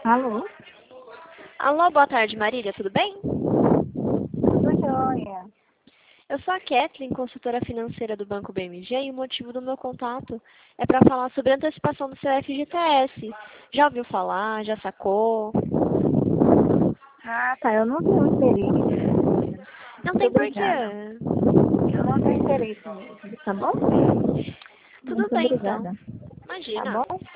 Alô? Alô, boa tarde, Marília, tudo bem? Tudo jóia. Eu sou a Kathleen, consultora financeira do Banco BMG, e o motivo do meu contato é para falar sobre a antecipação do seu FGTS. Já ouviu falar? Já sacou? Ah, tá. Eu não tenho interesse. Não Muito tem porquê. obrigada. Eu não tenho interesse mesmo, tá bom? Tudo Muito bem, então. obrigada. Tá Imagina. bom?